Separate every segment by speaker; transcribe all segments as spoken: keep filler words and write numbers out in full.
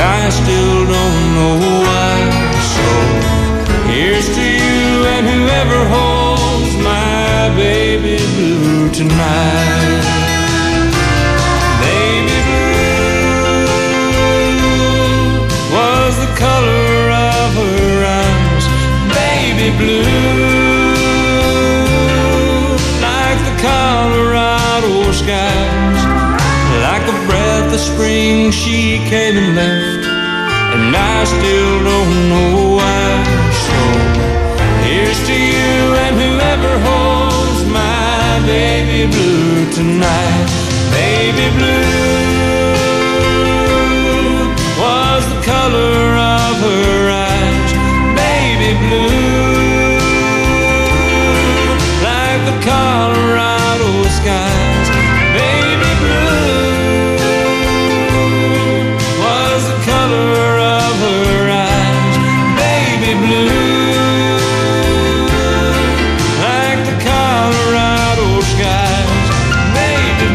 Speaker 1: I still don't know why. So here's to you and whoever holds my baby blue tonight. Baby blue was the color of her eyes. Baby blue, like the Colorado skies. Like a breath of spring she came and left, and I still don't know why. So here's to you and whoever holds my baby blue tonight. Baby blue was the color of her eyes. Baby blue, like the Colorado skies. Baby blue was the color of her eyes. Baby blue, like the Colorado skies. Baby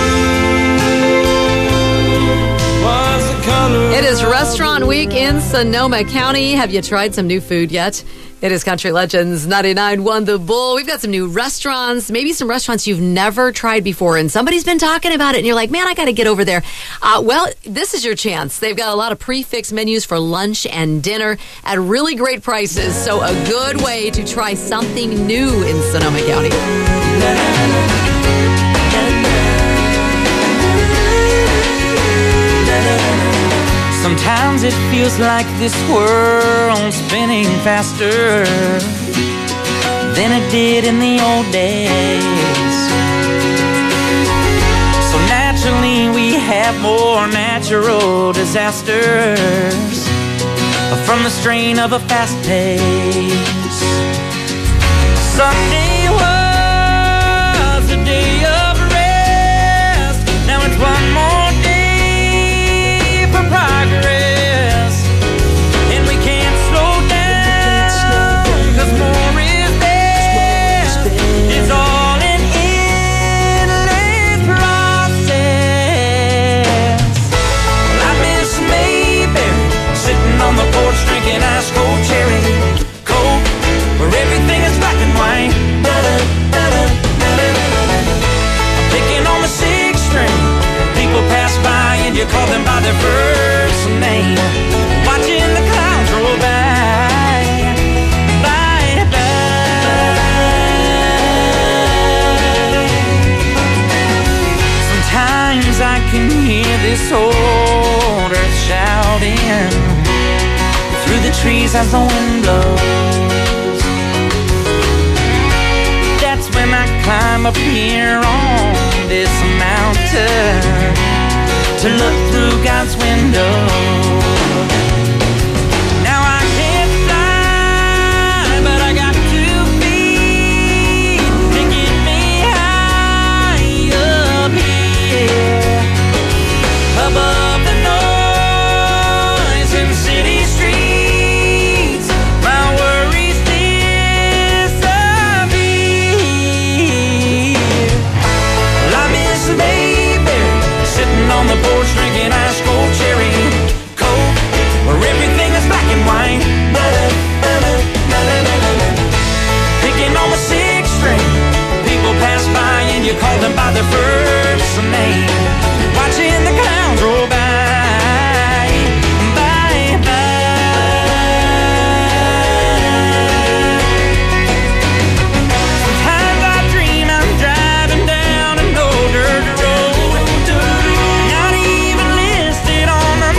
Speaker 1: blue was the color.
Speaker 2: It is Restaurant Week in Sonoma County. Have you tried some new food yet? It is Country Legends ninety-nine point one The Bull. We've got some new restaurants, maybe some restaurants you've never tried before, and somebody's been talking about it, and you're like, man, I got to get over there. Uh, well, this is your chance. They've got a lot of prefix menus for lunch and dinner at really great prices, so a good way to try something new in Sonoma County.
Speaker 3: Sometimes it feels like this world's spinning faster than it did in the old days. So naturally we have more natural disasters from the strain of a fast pace. Sunday was a day of rest. Now it's one more day for progress, and we can't slow down, cause more is best. It's all an endless process. Well, I miss Mayberry, sitting on the porch drinking ice cold cherry coke, where everything is black and white. I'm picking on the sixth string. People pass by and you call them by their first name, watching the clouds roll by, by, by. Sometimes I can hear this old earth shouting through the trees as the wind blows. That's when I climb up here on this mountain to look through God's window. Now I can't fly, but I got two feet to get me high up here, above the noise in city streets. My worries disappear. Well, I miss Mayberry, sitting on the porch drinking ice cold cherry coke, where everything is black and white. Picking on the sixth string, people pass by and you call them by their first name, watching the clouds roll by, by, by. Sometimes I dream I'm driving down an old dirt road, not even listed on the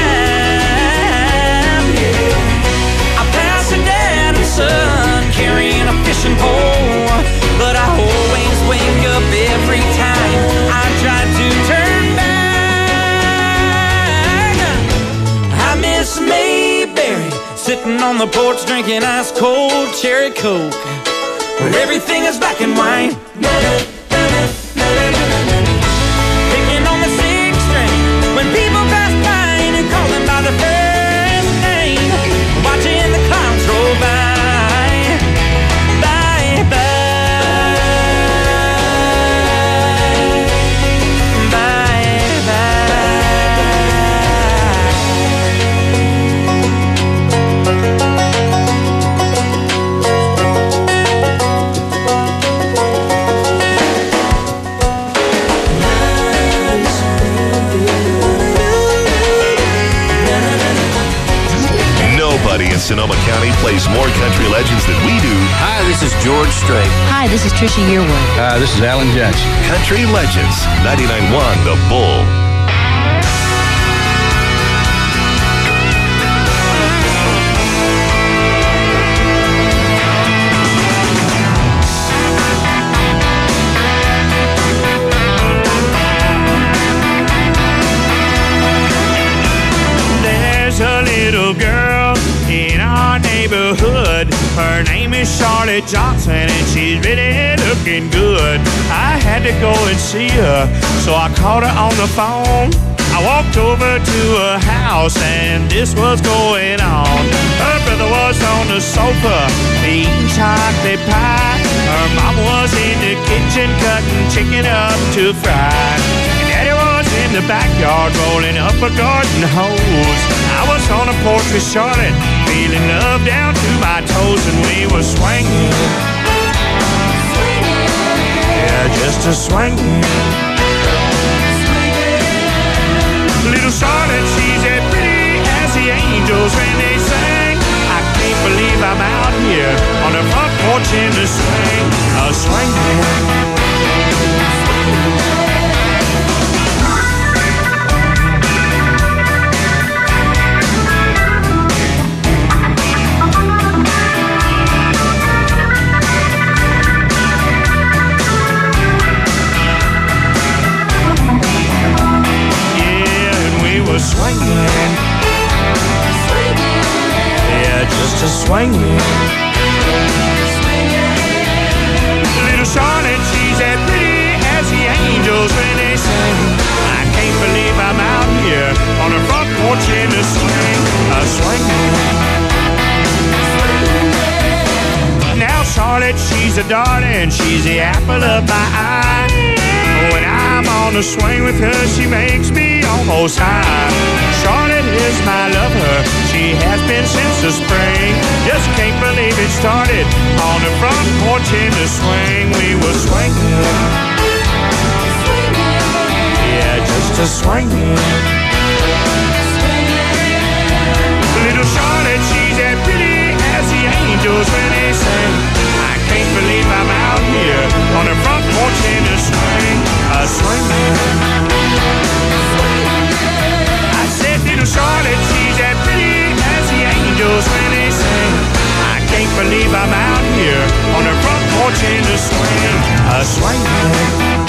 Speaker 3: map. I pass a dad and son carrying a fishing pole, but I always wake up every time I try to turn back. I miss Mayberry, sitting on the porch drinking ice cold cherry coke, where everything is black and white. Picking on the sixth string, when people pass by and you call them by their first name, watching the clouds roll by, by, by, by, by.
Speaker 4: Nobody in Sonoma County plays more country legends than we do.
Speaker 5: Hi, this is George Strait.
Speaker 6: Hi, this is Trisha Yearwood.
Speaker 7: Hi, this is Alan Jackson.
Speaker 4: Country Legends, ninety-nine point one The Bull.
Speaker 3: A little girl in our neighborhood. Her name is Charlotte Johnson, and she's really looking good. I had to go and see her, so I called her on the phone. I walked over to her house, and this was going on. Her brother was on the sofa eating chocolate pie. Her mom was in the kitchen cutting chicken up to fry. And Daddy was in the backyard rolling up a garden hose. I was on the porch with Charlotte, feeling love down to my toes, and we were swinging. Yeah, just a swinging. Little Charlotte, she's as pretty as the angels when they sing. I can't believe I'm out here on the front porch in the swing, a swinging. Swinging, yeah, just a swinging. Little Charlotte, she's as pretty as the angels when they sing. I can't believe I'm out here on the front porch in the swing, a swinging. Now Charlotte, she's a darling, she's the apple of my eye. When I'm on the swing with her, she makes me almost high. Charlotte is my lover, she has been since the spring. Just can't believe it started on the front porch in the swing. We were swinging, yeah, just a swinging. Little Charlotte, she's as pretty as the angels when they sing. I can't believe I'm out here on the front porch in the swing, a swinging. I said, little Charlotte, she's as pretty as the angels when they sing. I can't believe I'm out here on the front porch in the swing, a swinging.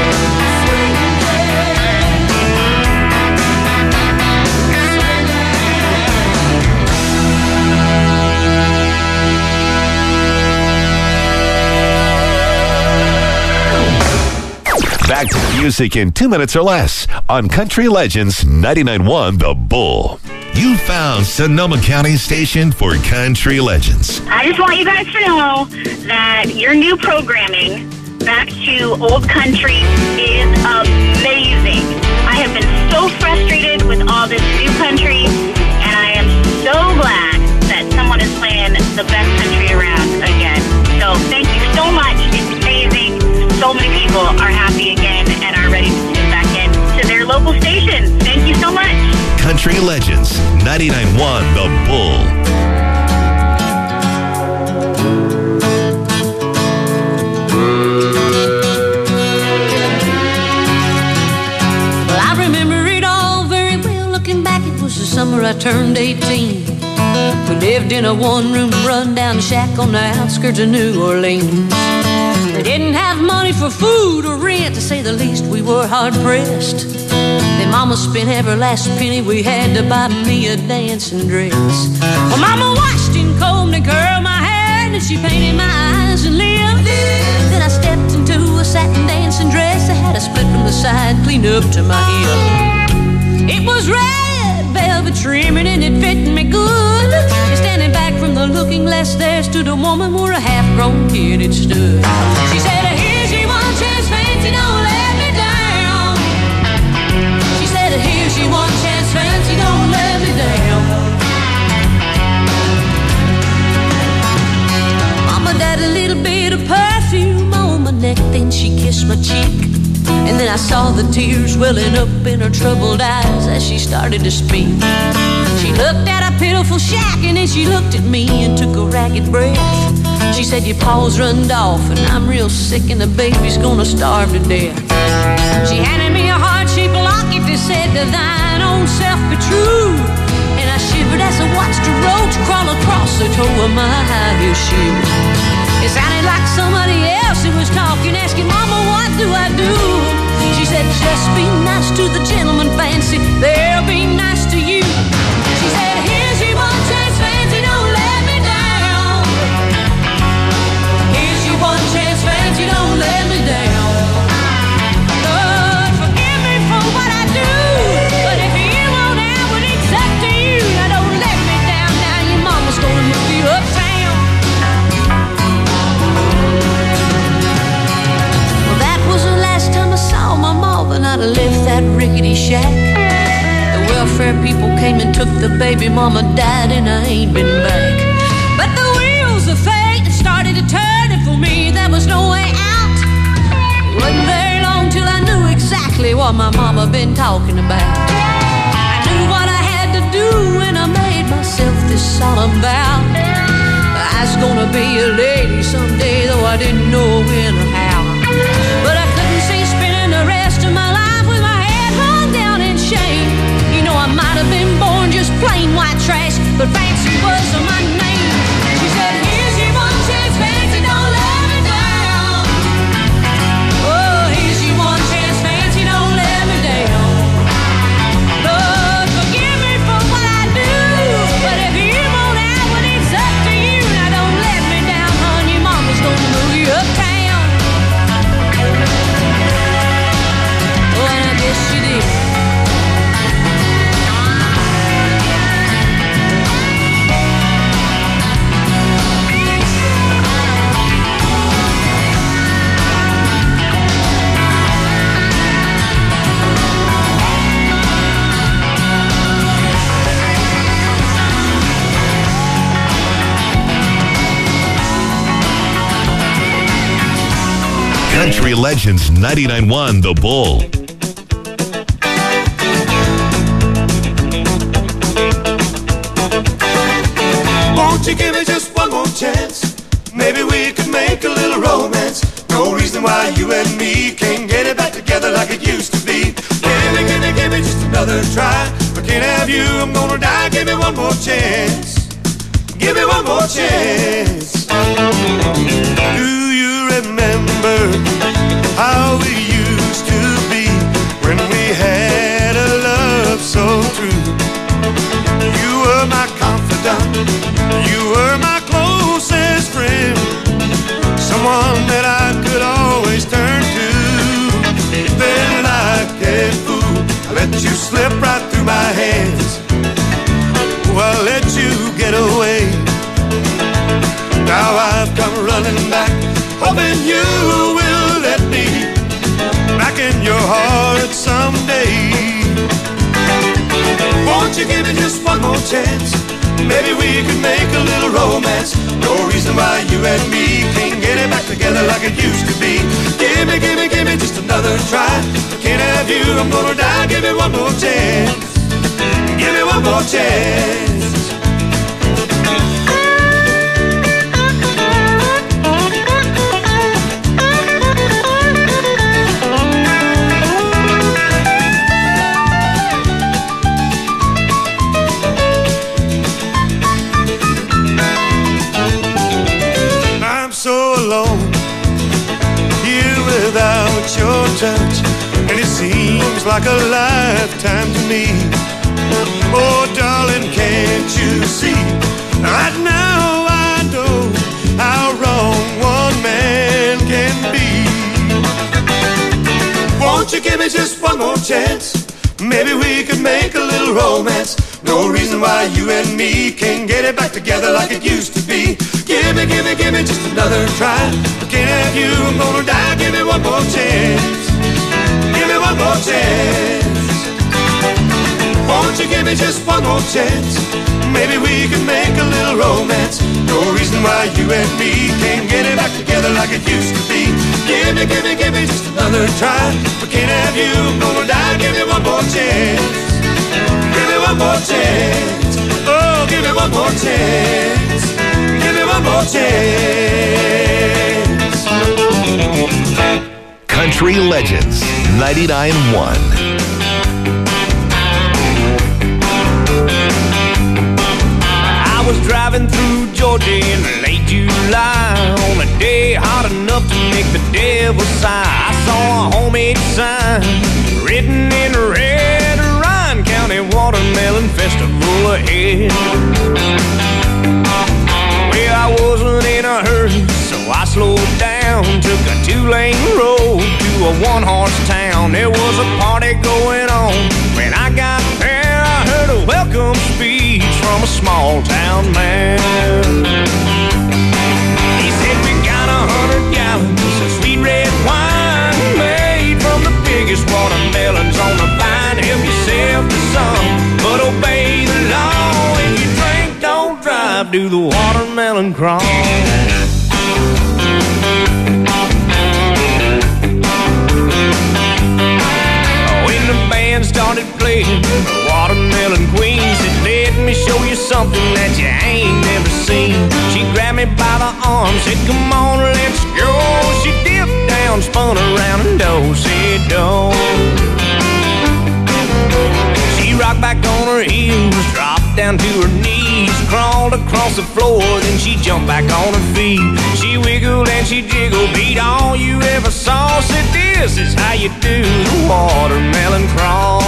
Speaker 4: Back to music in two minutes or less on Country Legends ninety-nine point one The Bull. You found Sonoma County's station for Country Legends.
Speaker 8: I just want you guys to know that your new programming, Back to Old Country, is amazing. I have been so frustrated with all this new country, and I am so glad that someone is playing the best country around again. So thank you so much. It's amazing. So many people are happy again and are ready to tune back in to their local station. Thank you so much.
Speaker 4: Country Legends ninety-nine point one The Bull.
Speaker 9: Well, I remember it all very well. Looking back, it was the summer I turned eighteen. We lived in a one-room run-down shack on the outskirts of New Orleans. We didn't have money for food or rent, to say the least. We were hard-pressed. Then Mama spent every last penny we had to buy me a dancing dress. Well, Mama washed and combed and curled my hair, and she painted my eyes and lips. Then I stepped into a satin dancing dress that had a split from the side clean up to my hip. It was red velvet trimming and it fit me good. And standing back from the looking glass, there stood a woman where a half-grown kid had stood. She said, here's your one chance, fancy, don't let me down. She said, here's your one chance, fancy, don't let me down. Mama died a little bit of perfume on my neck, then she kissed my cheek. And then I saw the tears welling up in her troubled eyes as she started to speak. She She looked at a pitiful shack and then she looked at me and took a ragged breath. She said, your paws runned off and I'm real sick and the baby's gonna starve to death. She handed me a heart-shaped locket that said, to thine own self be true. And I shivered as I watched a roach crawl across the toe of my high heel shoe. It sounded like somebody else who was talking, asking, Mama, what do I do? She said, just be nice to the gentleman, Fancy, they'll be nice to you. She said, here's your one chance, Fancy, don't let me down. Here's your one chance, Fancy, don't let me down. Lord, forgive me for what I do, but if you won't out, well, it's up to you. Now don't let me down, now your mama's gonna move you uptown. Well, that was the last time I saw my mama, and I'd left that rickety shack. Welfare people came and took the baby, mama died and I ain't been back. But the wheels of fate started to turn, and for me there was no way out. It wasn't very long till I knew exactly what my mama been talking about. I knew what I had to do when I made myself this solemn vow. I was gonna be a lady someday, though I didn't know when or how. But I couldn't see spending the rest of my life with my head hung down in shame. I might have been born just plain white trash, but Fancy was my name. She said, here's your one chance, Fancy, don't let me down. Oh, here's your one chance, Fancy, don't let me down. Lord, forgive me for what I do, but if you won't out, well, it's up to you. Now don't let me down, hon, your mama's gonna move you uptown. Oh, and I guess she did.
Speaker 4: Country Legends ninety-nine point one The Bull.
Speaker 5: Won't you give me just one more chance? Maybe we could make a little romance. No reason why you and me can't get it back together like it used to be. Give me, give me, give me just another try. If I can't have you, I'm gonna die. Give me one more chance. Give me one more chance. Do you remember how we used to be when we had a love so true? You were my confidant, you were my closest friend, someone that I could always turn to. Then like a fool, I let you slip right through my hands. Oh, I let you get away. Now I've come running back, hoping you will let me back in your heart someday. Won't you give me just one more chance? Maybe we could make a little romance. No reason why you and me can't get it back together like it used to be. Give me, give me, give me just another try. If I can't have you, I'm gonna die. Give me one more chance. Give me one more chance. Your touch, and it seems like a lifetime to me. Oh, darling, can't you see? Right now I know how wrong one man can be. Won't you give me just one more chance? Maybe we could make a little romance. No reason why you and me can't get it back together like it used to be. Give me, give me, give me just another try. I can't have you, I'm gonna die. Give me one more chance. Give me one more chance. Won't you give me just one more chance? Maybe we can make a little romance. No reason why you and me can't get it back together like it used to be. Give me, give me, give me just another try. I can't have you, I'm gonna die. Give me one more chance. Give me one more chance. give me one more chance. Give me one more chance.
Speaker 4: Country Legends ninety-nine point one.
Speaker 3: I was driving through Georgia in late July on a day hot enough to make the devil sigh. I saw a homemade sign written in red, Ryan County Watermelon Festival ahead. Well, I wasn't in a hurry, so I slowed down, took a two-lane road to a one-horse town. There was a party going on. When I got there, I heard a welcome speech from a small-town man. He said, we got a hundred gallons of sweet red wine made from the biggest watermelons on the vine. Help yourself to some, but obey the law. If you drink, don't drive, do the watermelon crawl. When the band started playing, the Watermelon Queen said, let me show you something that you ain't never seen. She grabbed me by the arm, said, come on, let's go. She dipped down, spun around, and do-si-do. She rocked back on her heels, dropped down to her knees, crawled across the floor, then she jumped back on her feet. She wiggled and she jiggled, beat all you ever saw. Said, this is how you do the watermelon crawl.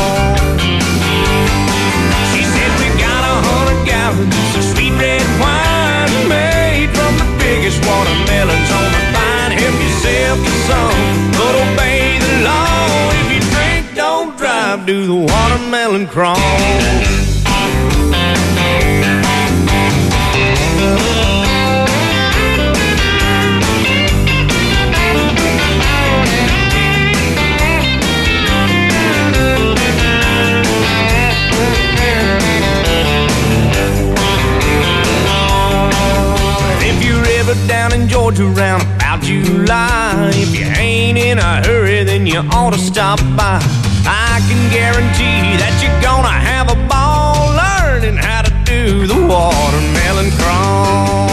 Speaker 3: She said, we got a hundred gallons of sweet red wine made from the biggest watermelons on the vine. Help yourself to some, but obey the law. If you drink, don't drive, do the watermelon crawl. Down in Georgia around about July, if you ain't in a hurry, then you ought to stop by. I can guarantee that you're gonna have a ball learning how to do the watermelon crawl.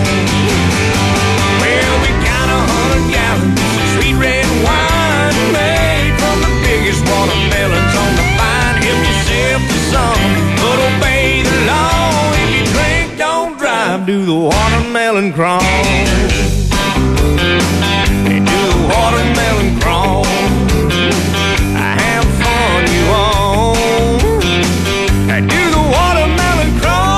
Speaker 3: Well, we got a hundred gallons of sweet red wine made from the biggest watermelons on the vine. Help yourself to some, but obey the law. If you drink, don't drive, do the watermelon crawl. They do the watermelon crawl. Have fun, you all. They do the watermelon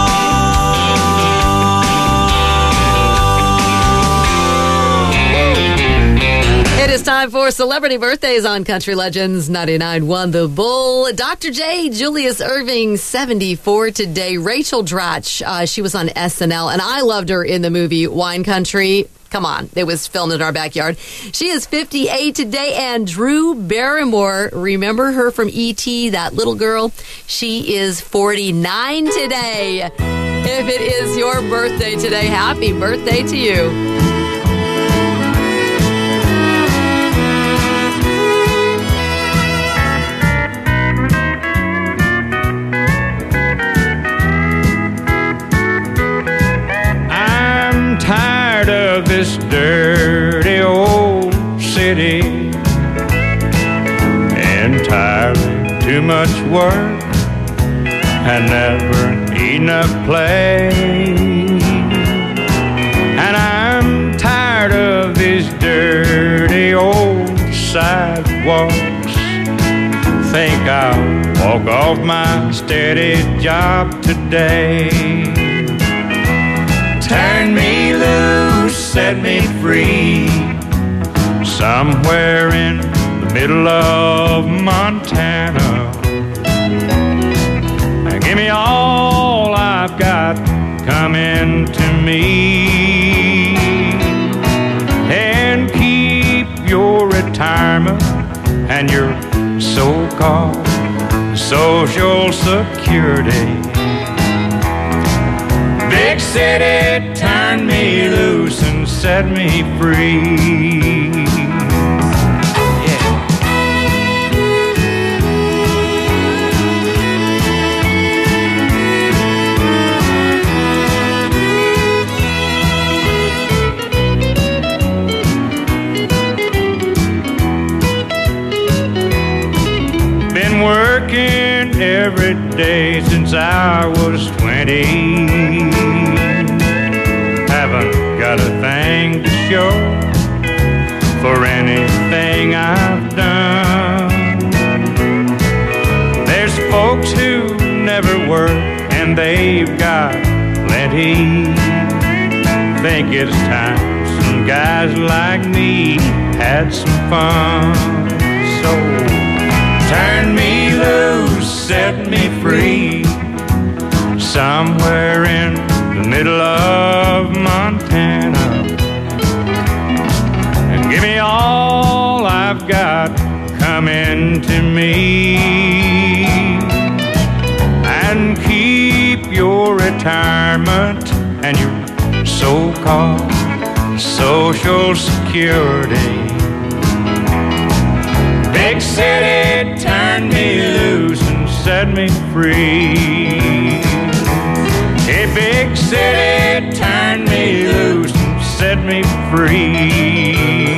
Speaker 3: crawl.
Speaker 2: It is time for Celebrity Birthdays on Country Legends ninety-nine point one The Bull. Doctor J, Julius Irving, seventy-four today. Rachel Dratch, uh, she was on S N L, and I loved her in the movie Wine Country. Come on, it was filmed in our backyard. She is fifty-eight today, and Drew Barrymore, remember her from E T, that little girl? She is forty-nine today. If it is your birthday today, happy birthday to you.
Speaker 6: Tired of this dirty old city, entirely too much work and never enough play. And I'm tired of these dirty old sidewalks. Think I'll walk off my steady job today. Turn me loose, set me free, somewhere in the middle of Montana. Now give me all I've got coming to me, and keep your retirement and your so-called Social Security. Big city, turn me loose and set me free. Yeah. I was twenty. Haven't got a thing to show for anything I've done. There's folks who never work and they've got plenty. Think it's time some guys like me had some fun. So turn me loose, set me free, somewhere in the middle of Montana, and give me all I've got coming to me, and keep your retirement and your so-called Social Security. Big city, turn me loose and set me free. Hey, big city, turn me loose and set me free.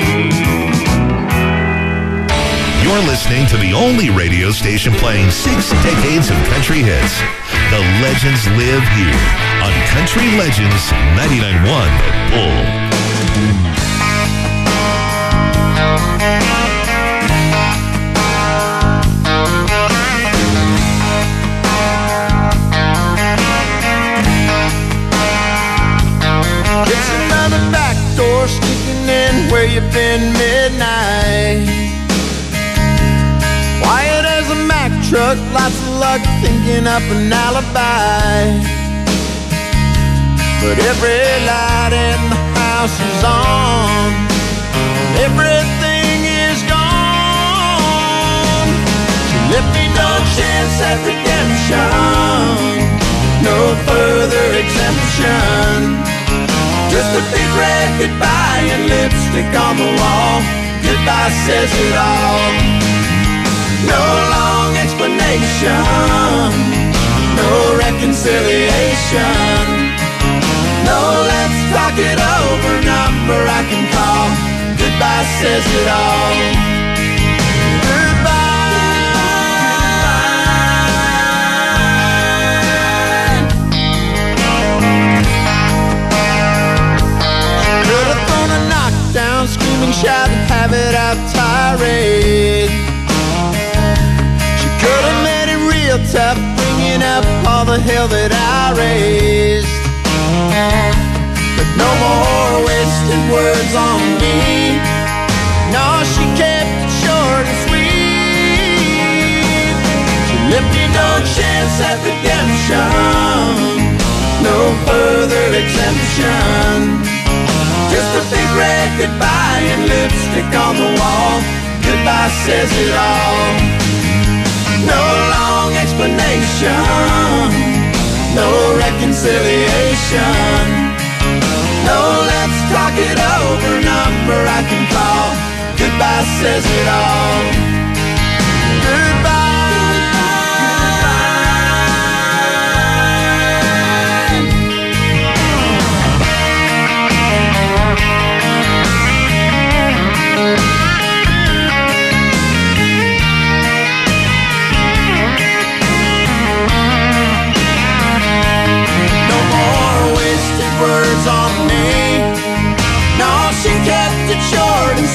Speaker 4: You're listening to the only radio station playing six decades of country hits. The legends live here on Country Legends ninety-nine point one The Bull.
Speaker 5: It's another back door sneaking in where you've been midnight. Quiet as a Mack truck, lots of luck thinking up an alibi. But every light in the house is on, everything is gone. She left me no chance at redemption, no further exemption. Just a big red goodbye and lipstick on the wall. Goodbye says it all. No long explanation, no reconciliation. No, let's talk it over, number I can call. Goodbye says it all. Goodbye. Could have thrown a knockdown, screaming, shout, and have it out tirade. She could have made it real tough, bringing up all the hell that I raised. But no more wasted words on me. No, she kept it short and sweet. She left me no chance at redemption, no further exemption. Just a big red goodbye and lipstick on the wall. Goodbye says it all. No long explanation, no reconciliation. No, let's talk it over, number I can call. Goodbye says it all. Goodbye. Words on me. No, she kept it short and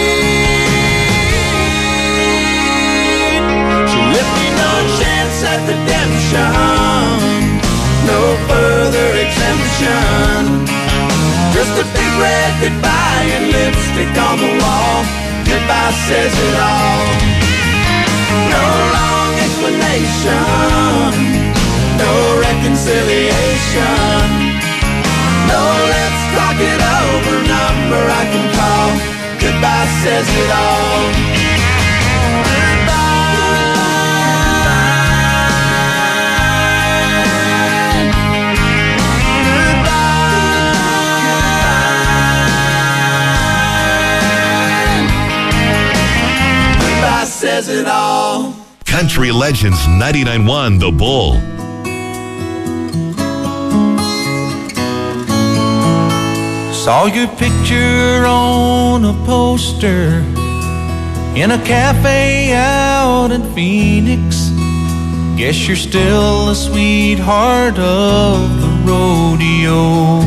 Speaker 5: sweet. She left me no chance at redemption, no further exemption. Just a big red goodbye and lipstick on the wall. Goodbye says it all. No long explanation, no reconciliation. No, let's talk it over, number I can call. Goodbye says it all. Goodbye. Goodbye says it all.
Speaker 4: Country Legends ninety-nine point one The Bull.
Speaker 3: Saw your picture on a poster in a cafe out in Phoenix.
Speaker 1: Guess you're still the sweetheart of the rodeo.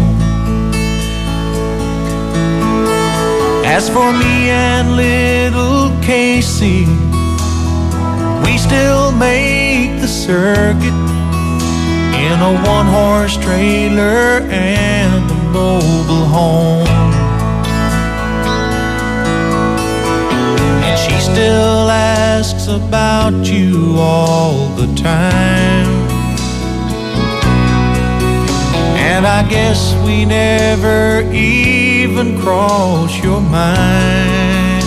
Speaker 1: As for me and little Casey, we still make the circuit in a one-horse trailer and a mobile home. And she still asks about you all the time. And I guess we never even cross your mind.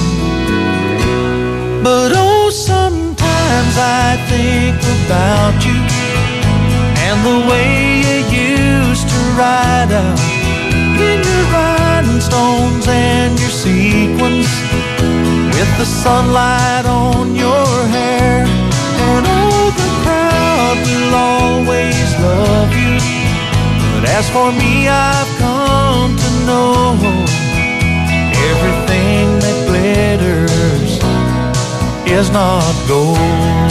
Speaker 1: But oh, sometimes I think about you and the way you used to ride out in your rhinestones and your sequins, with the sunlight on your hair. And oh, the crowd will always love you. But as for me, I've come to know everything that glitters is not gold.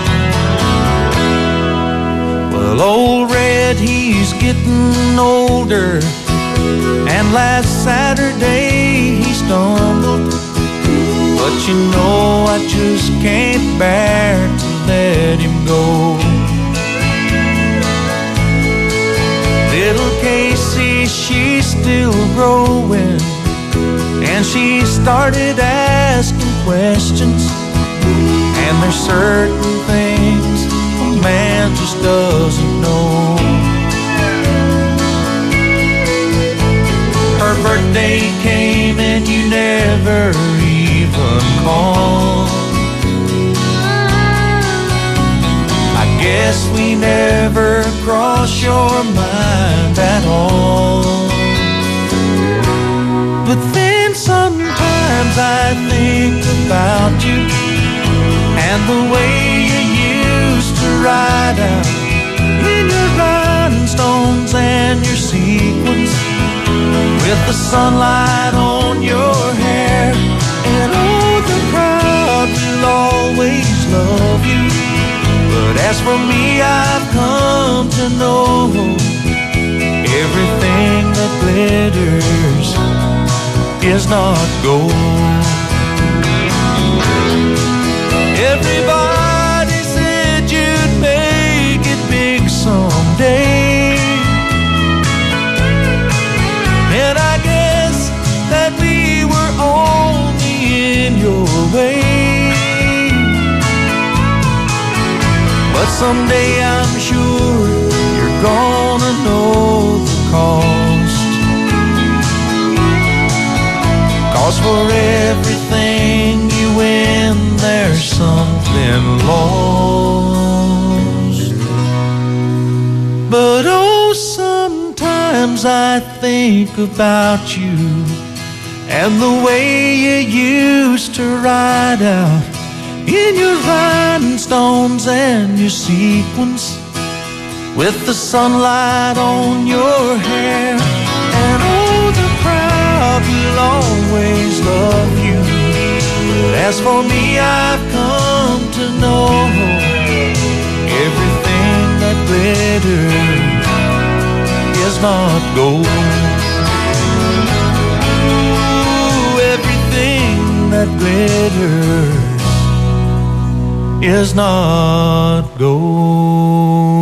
Speaker 1: Well, old Red, he's getting older, and last Saturday he stumbled. But you know I just can't bear to let him go. Little Casey, she's still growing, and she started asking questions. And there's certain things a man just doesn't know. Her birthday came and you never even called. I guess we never crossed your mind at all. But then sometimes I think about you and the way you used to ride out in your rhinestones and your sequins, with the sunlight on your hair. And oh, the crowd will always love you. But as for me, I've come to know everything that glitters is not gold. Everybody said you'd make it big someday, and I guess that we were only in your way. But someday I'm sure you're gonna know the cost. 'Cause for everything you win, there's something lost. But oh, sometimes I think about you and the way you used to ride out in your rhinestones and your sequins, with the sunlight on your hair. And oh, the crowd will always love you. But as for me, I've come to know everything that glitters is not gold. Ooh, everything that glitters is not gold.